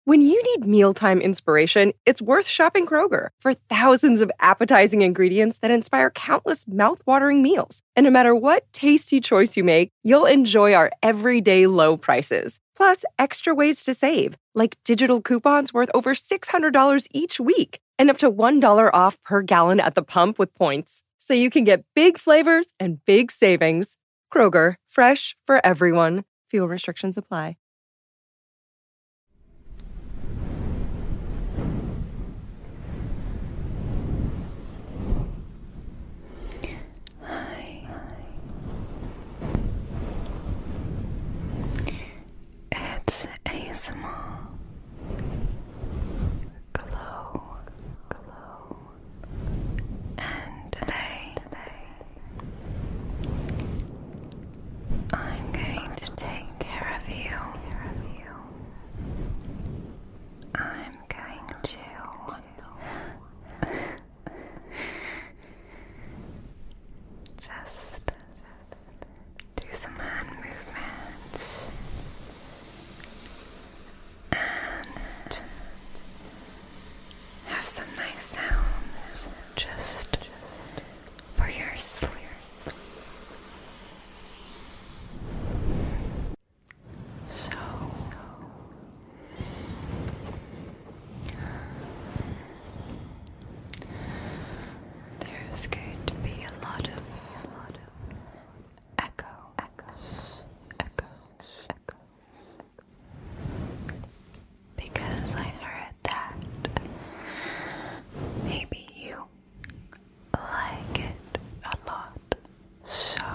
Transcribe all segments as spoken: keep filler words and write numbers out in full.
When you need mealtime inspiration, it's worth shopping Kroger for thousands of appetizing ingredients that inspire countless mouth-watering meals. And no matter what tasty choice you make, you'll enjoy our everyday low prices. Plus, extra ways to save, like digital coupons worth over six hundred dollars each week and up to one dollar off per gallon at the pump with points. So you can get big flavors and big savings. Kroger, fresh for everyone. Fuel restrictions apply. It's A S M R. Glow, glow, and today I'm going to take care of you. I'm going to just do some hand movements and have some nice sounds just for your sleep. So there's going to be a lot of, a lot of echo, echoes, echoes, echoes. Because I heard that maybe you like it a lot, so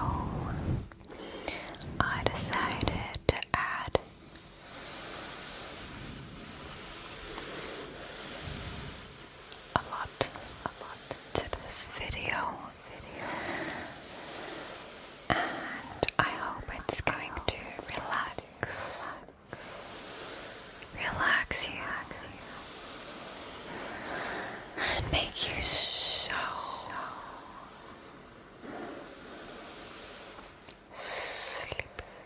I decided to add a lot, a lot to this video, and I hope it's going to relax, relax you, and make you so sleepy,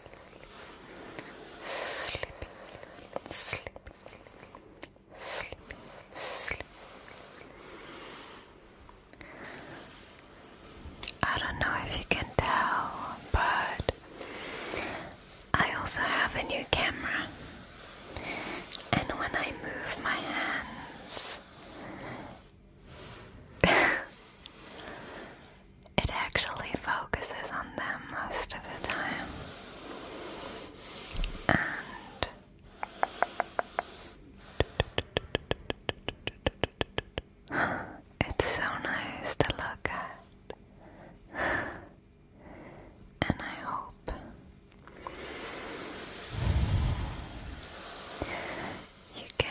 sleepy, sleepy, sleepy, sleepy. I don't know if you can tell, but I also have a new camera, and when I move my hands, it actually focuses on them most of the time. And it's so nice to look at. And I hope you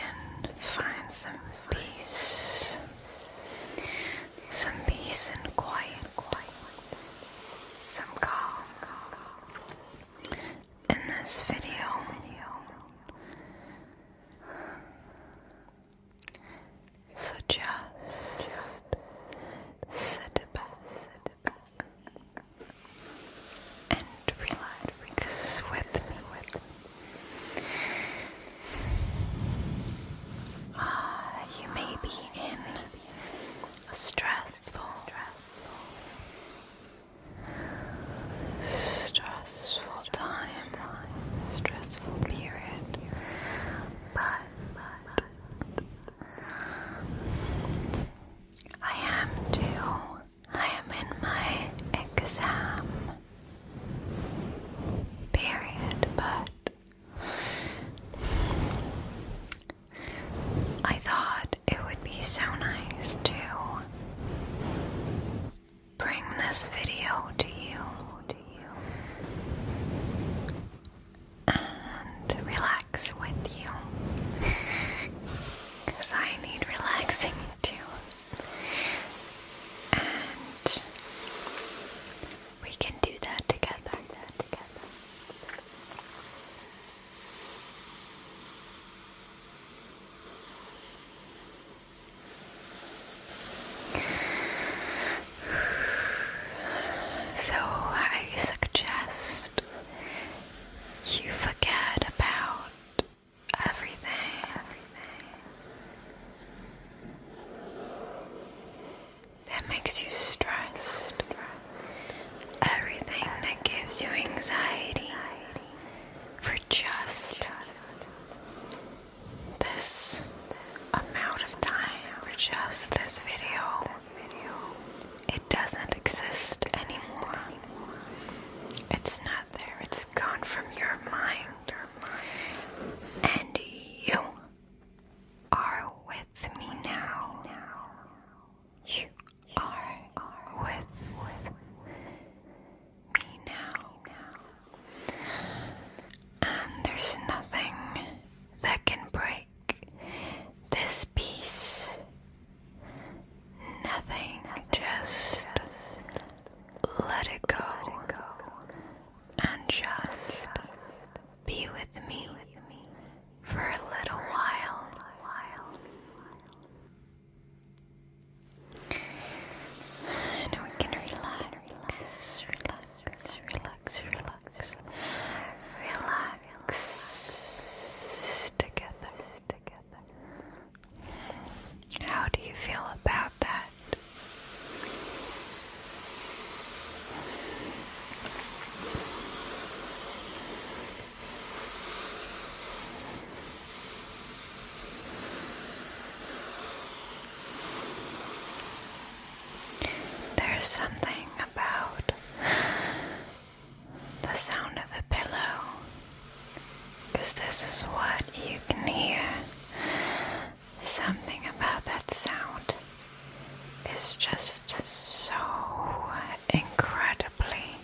something about that sound is just so incredibly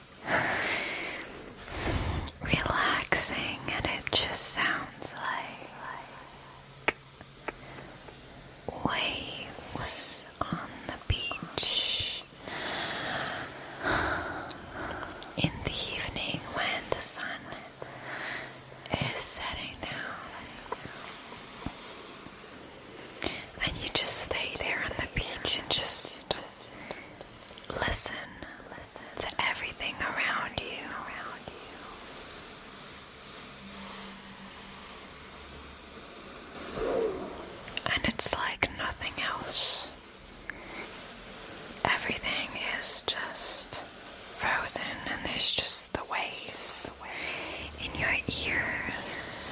relaxing, and it just sounds like, like waves on the beach in the evening when the sun is setting down, and you just stay there on the beach and just listen to everything around you. And it's like nothing else. Everything is just frozen, and there's just the waves in your ears,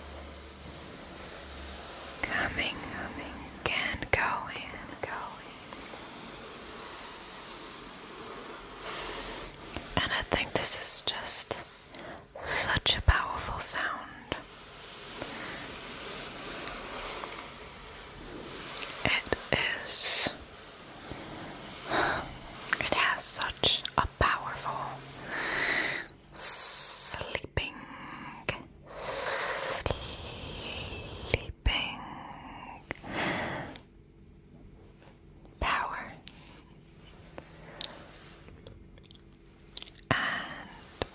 coming and going and going. And I think this is just such a powerful sound. It is, it has such a powerful sleeping, sleeping power. And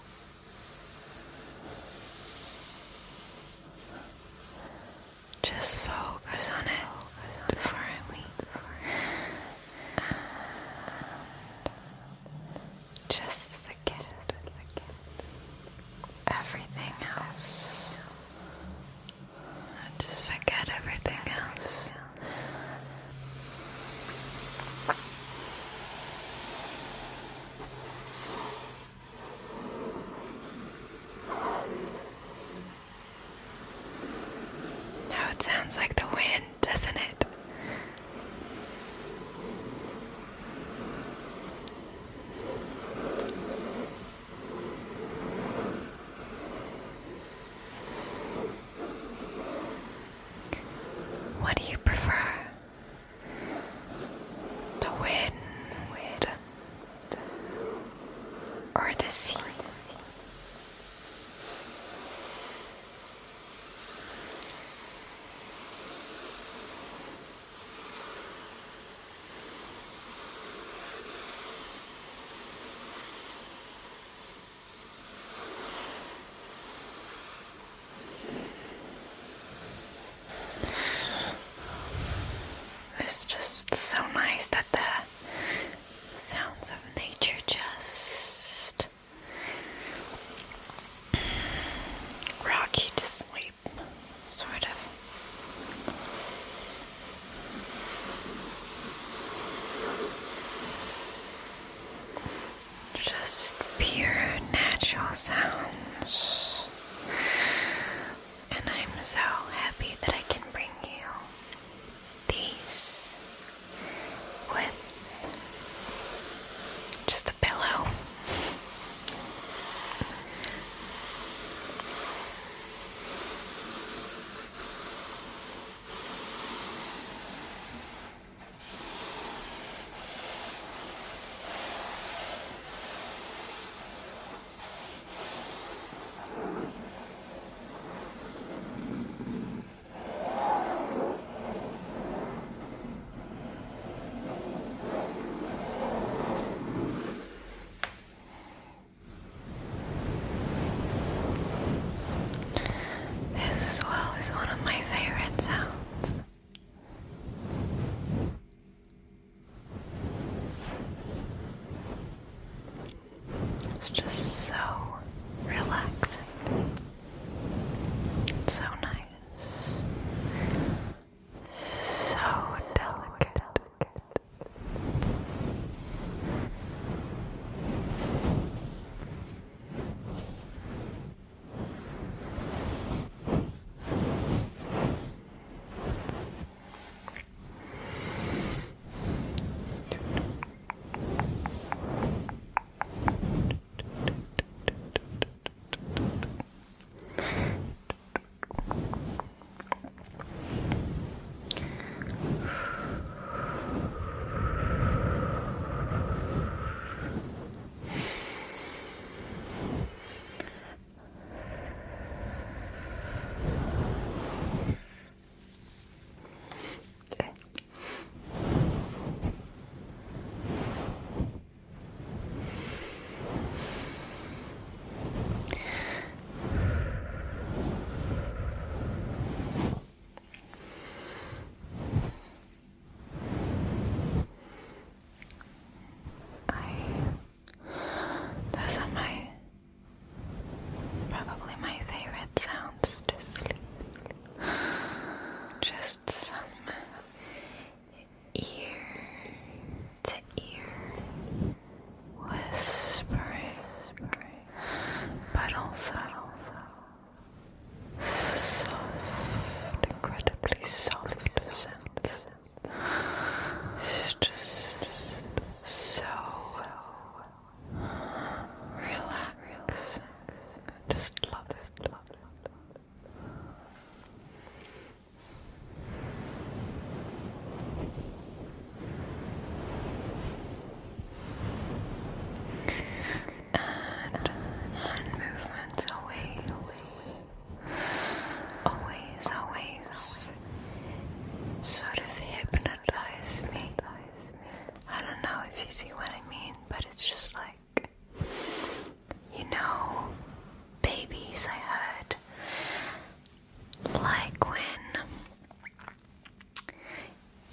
just focus on it for a week. And just forget everything else. Just forget everything else. Now it sounds like the wind, doesn't it? What do you prefer? The wind or the sea? It's just so nice that the sounds of nature just rock you to sleep, sort of. Just pure natural sounds. And I'm so happy that I can bring you these with just a pillow.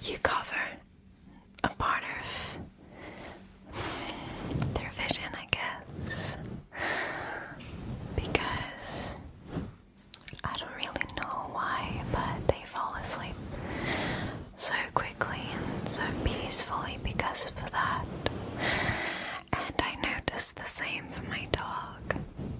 you cover a part of their vision, I guess, because I don't really know why, but they fall asleep so quickly and so peacefully because of that. And I noticed the same for my dog.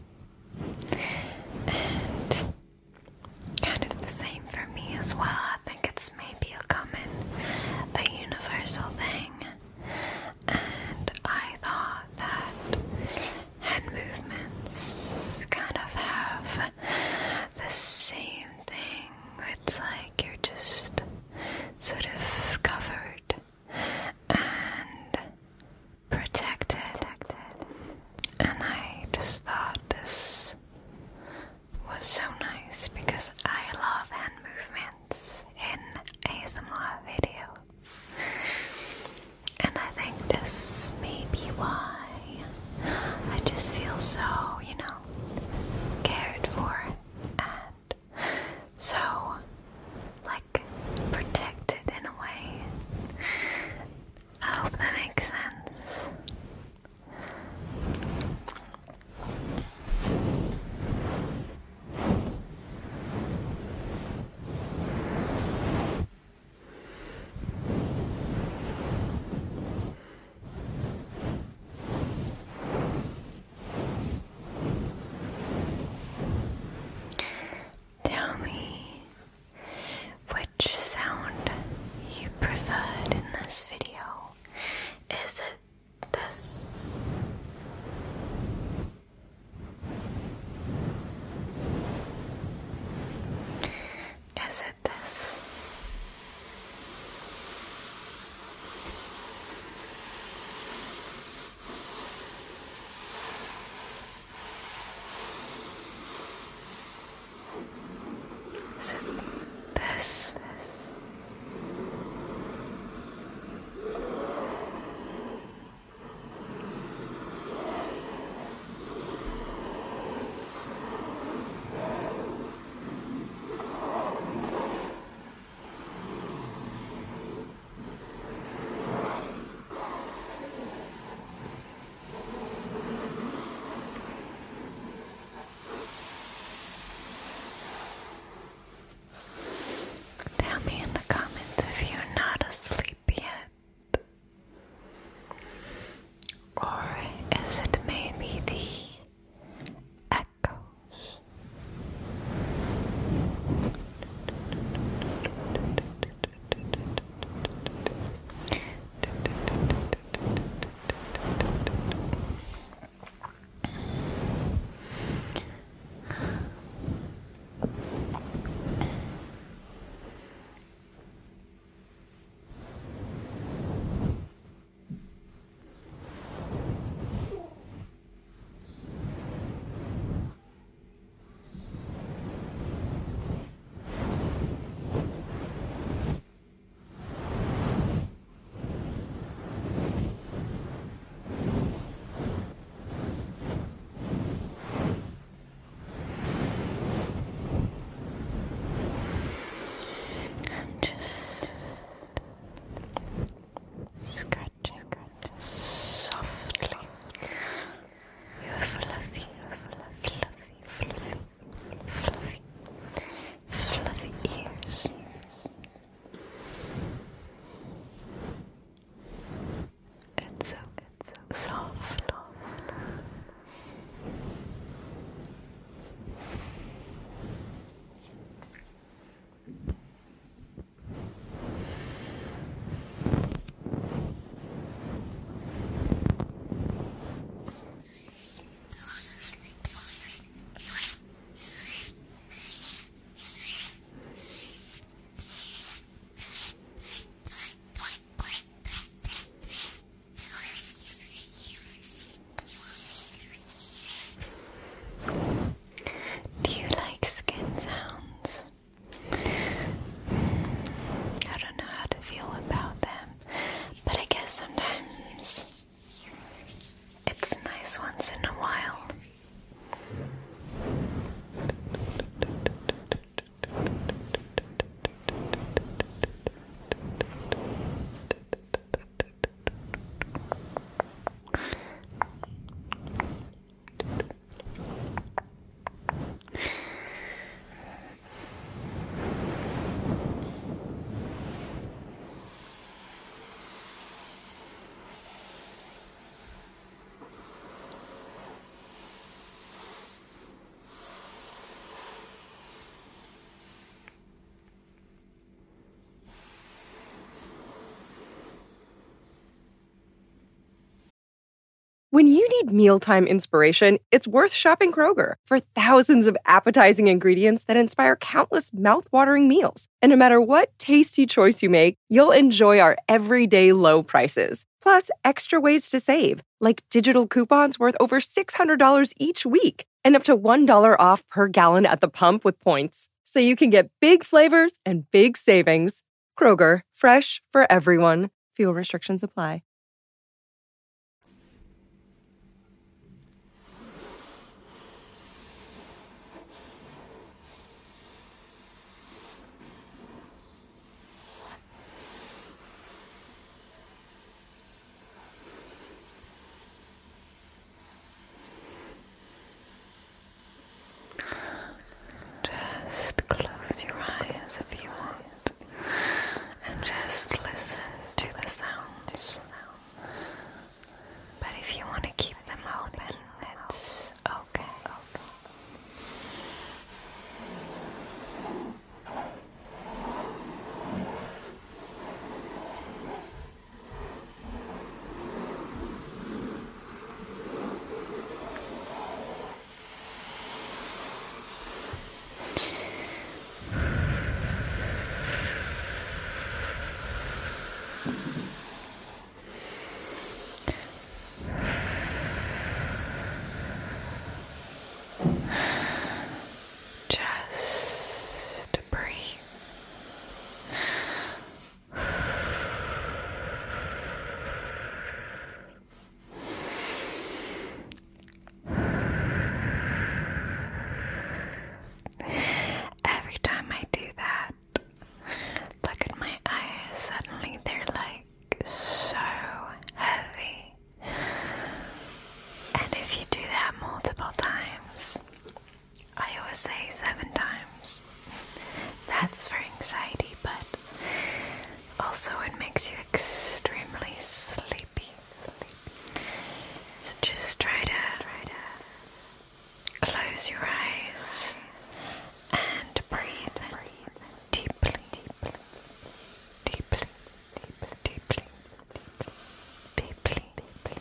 And kind of the same for me as well. I think it's maybe a common, a universal thing. And I thought that hand movements kind of have the same thing. It's like you're just sort of covered and protected. And I just thought this was so nice because I love hand movements. When you need mealtime inspiration, it's worth shopping Kroger for thousands of appetizing ingredients that inspire countless mouthwatering meals. And no matter what tasty choice you make, you'll enjoy our everyday low prices. Plus, extra ways to save, like digital coupons worth over six hundred dollars each week and up to one dollar off per gallon at the pump with points. So you can get big flavors and big savings. Kroger, fresh for everyone. Fuel restrictions apply. Just close your eyes if you want, and just listen to the sounds. But if you want to keep them open, it's okay. Just breathe. Every time I do that, look at my eyes. Suddenly they're like so heavy. And if you do that multiple times, I always say seven times. That's for anxiety, but also it makes you extremely sleepy. So just try to, try to close your eyes and breathe, breathe deeply, deeply, deeply, deeply, deeply, deeply.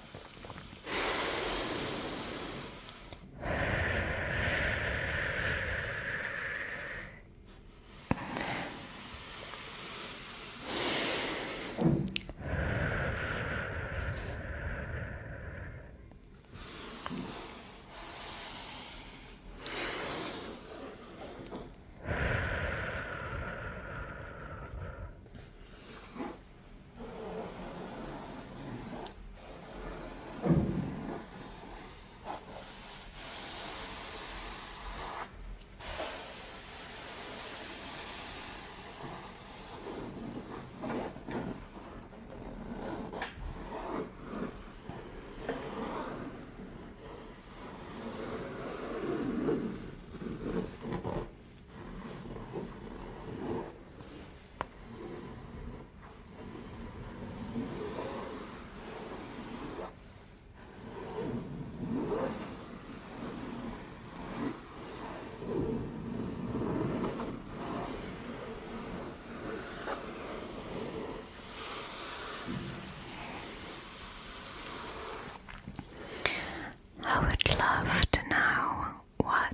I would love to know what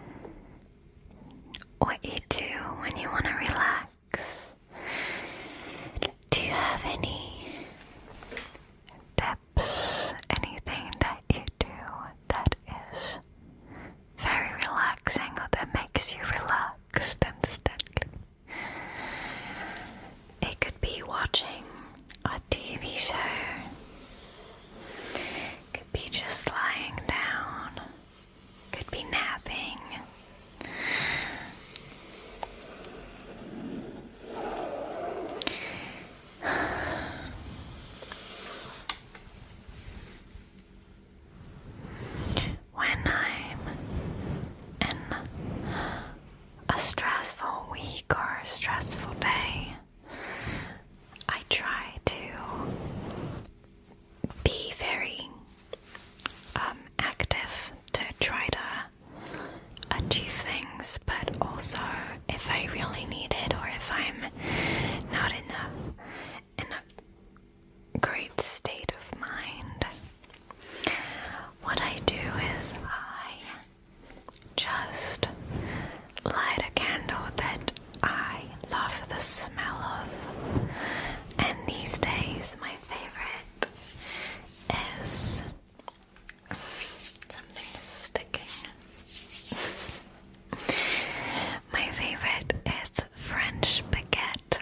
what you do when you want to relax. Do you have any tips, anything that you do that is very relaxing or that makes you relaxed instantly? It could be watching a T V show. Could be just lying down. Could be napping. When I'm in a stressful week or a stressful day, I try to be very um, active to try to achieve things, but also if I really need it or if I'm not in a in a great state of mind, the smell of. And these days, my favorite is something is sticking. My favorite is French Baguette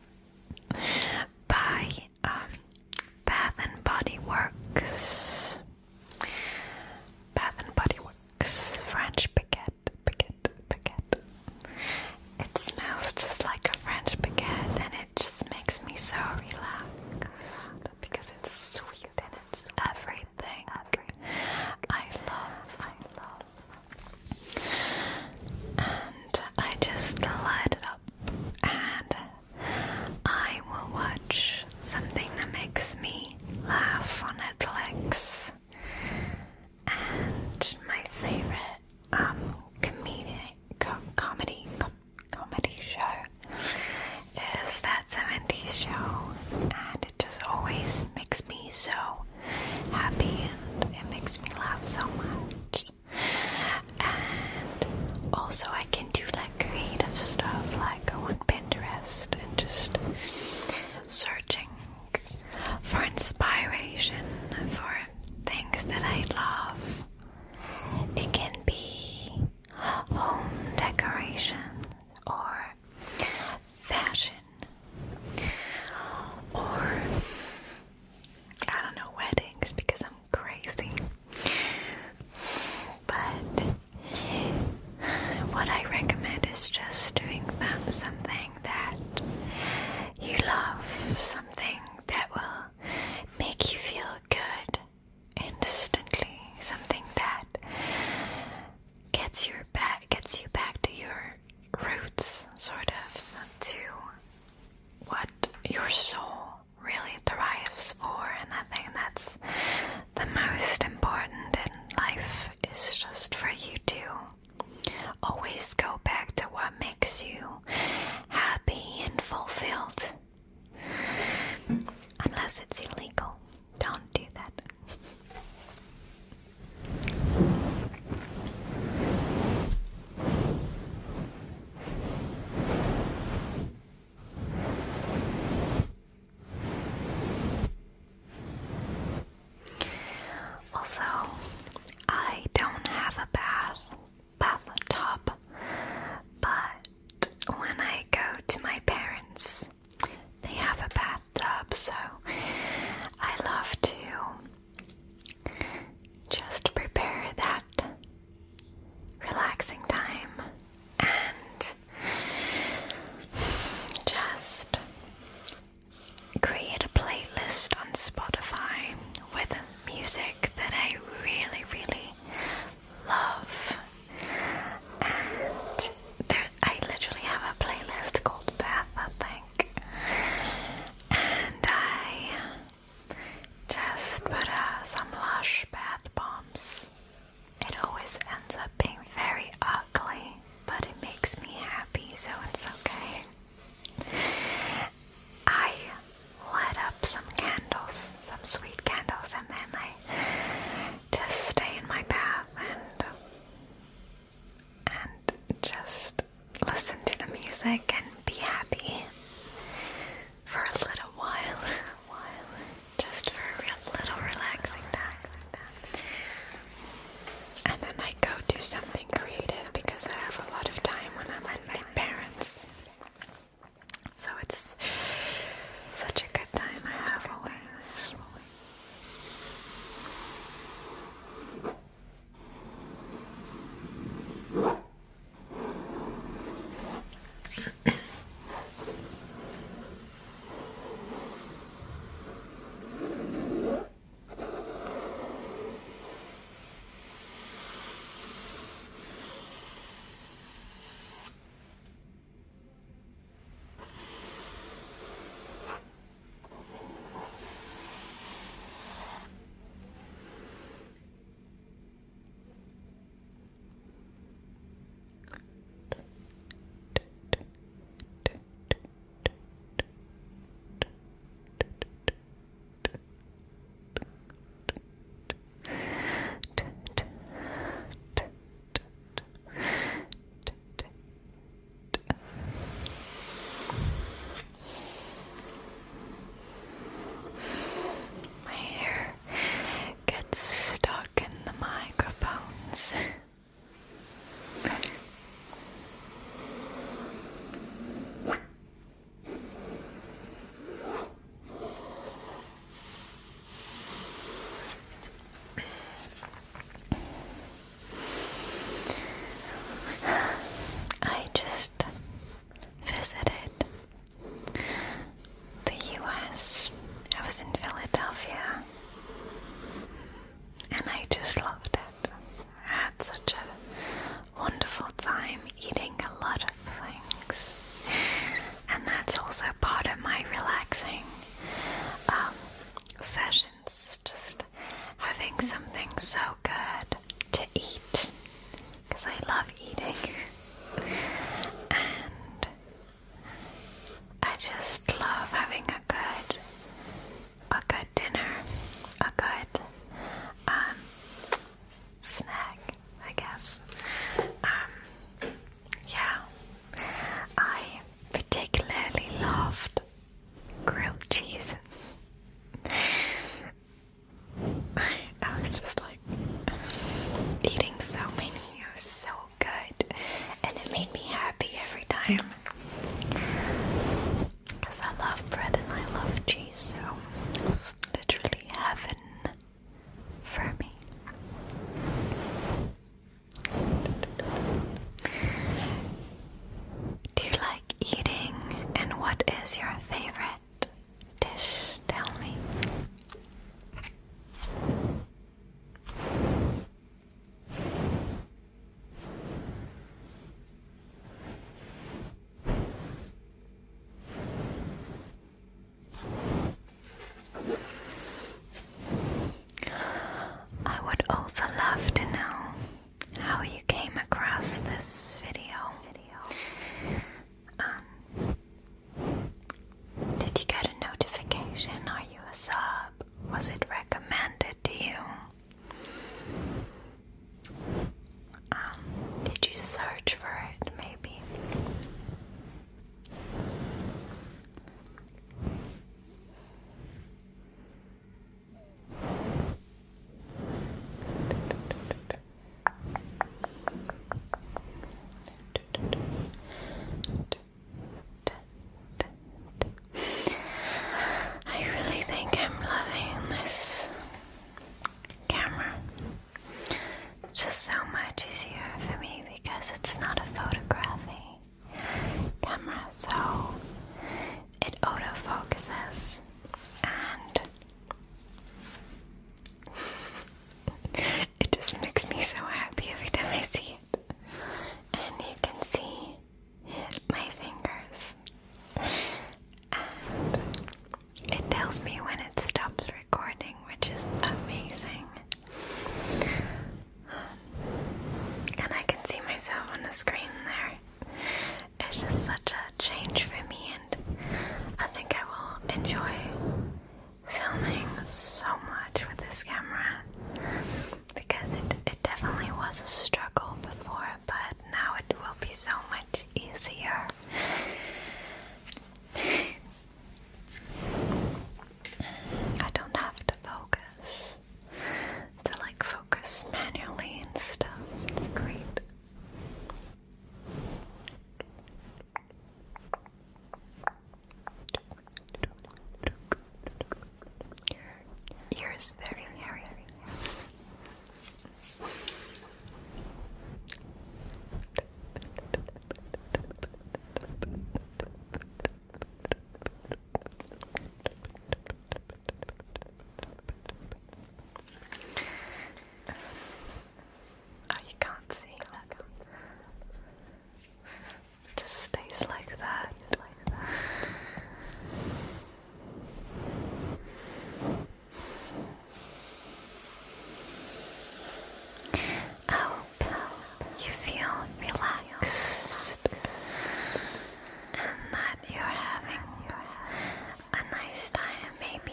by um, Bath and Body Works. Bath and Body Works French Baguette, Baguette, Baguette. It smells just like a French baguette, and it just makes me so relaxed because it's sweet and it's everything I love, I love. And I just light it up, and I will watch something that makes me laugh on Netflix. And my favorite um comedic co- comedy com- comedy show is that seventies show, and it just always makes me so happy, and it makes me laugh so much. And also I can do like creative stuff, like go on Pinterest and just searching for inspiration for things that I love. It can be home decoration or fashion or I don't know, weddings, because I'm crazy. But what I recommend is just doing that, something that you love, something that will make you feel good instantly, something that gets your back gets you back to your roots, sort of, to what your soul really thrives for. And I think that's the most important in life, is just for you to always go back to what makes you happy and fulfilled. Unless it's illegal, don't do that. what is your favorite dish? Tell me. I would also love to know how you came across this video. Um, did you get a notification? Are you a sub? Was it recommended to you? Um, did you search for it, maybe? I really think I'm loving this camera. Just so much easier for me because it's not a photography camera, so it autofocuses and it just makes me so happy every time I see it. And you can see my fingers. And it tells me when it stops recording, which is amazing. And I can see myself on the screen there. It's just such a change for me, and I think I will enjoy filming so much with this camera because it, it definitely was a struggle before, but now it will be so much easier. I don't have to focus, to like focus manually and stuff. It's great. Your ears very hairy. Oh, you can't see that. It just stays like that. Like that. I hope you feel relaxed and that you're having a nice time, maybe.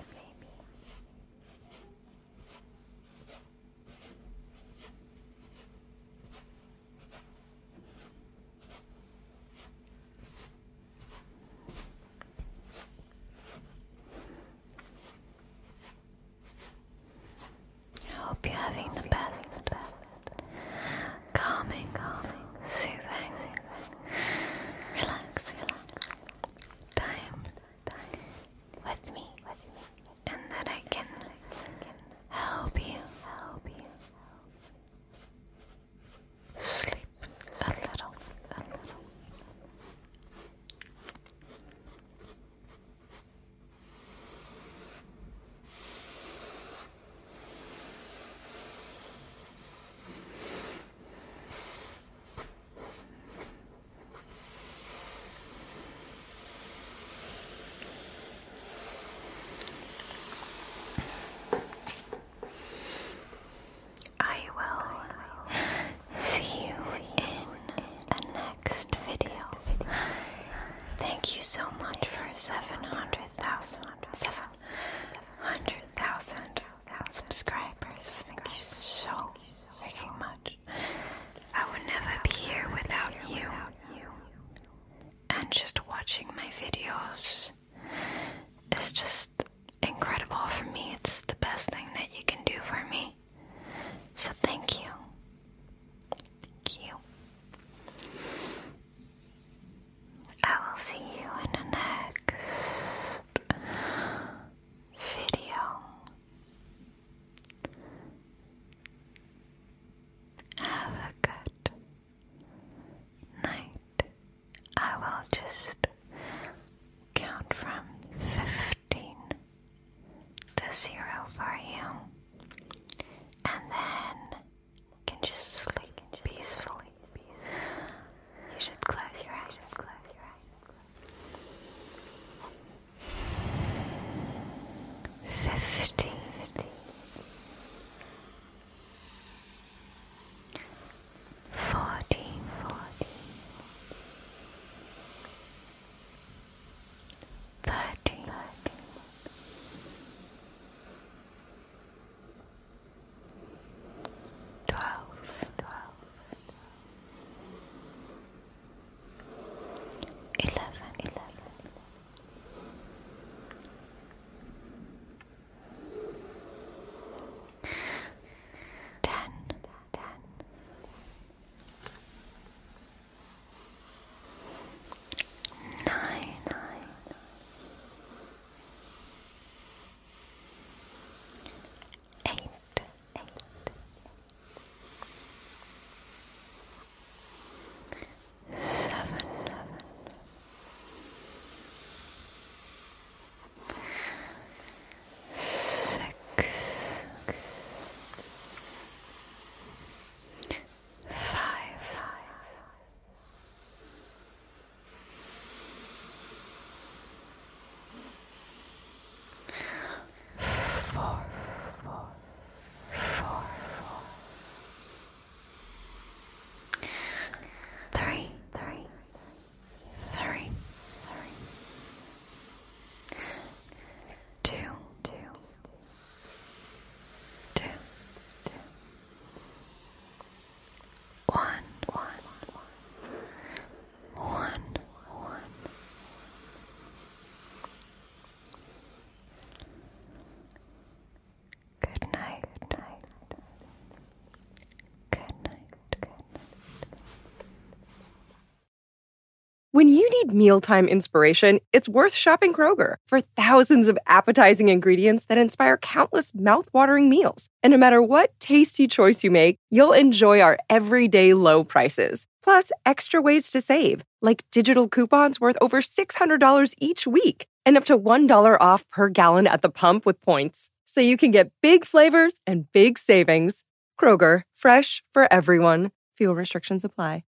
I hope you're having the best, calming, calming, soothing, relaxing time with me, and that I can help you, help you sleep a little, a little. I will see you in a next video. Thank you so much for seven hundred thousand, seven hundred thousand subscribers. Thank you so freaking much. I would never be here without you. And just watching my videos is just incredible for me. It's the best thing that you can do for me. So thank you. Thank you. I will see you in the next video. Have a good night. I will just a zero for you. And then you can just sleep peacefully. You should close your eyes. Just close your eyes. Fifty. Forty. Thirty. Twelve. Eleven. Ten. Nine. Eight. Seven. Six. Five. Four. Four. Three. Three. Three. Two. Two. Two. One. One. One. One. Good night. Good night. Good night. Good night. When you need mealtime inspiration, it's worth shopping Kroger for thousands of appetizing ingredients that inspire countless mouth-watering meals. And no matter what tasty choice you make, you'll enjoy our everyday low prices. Plus, extra ways to save, like digital coupons worth over six hundred dollars each week and up to one dollar off per gallon at the pump with points. So you can get big flavors and big savings. Kroger, fresh for everyone. Fuel restrictions apply.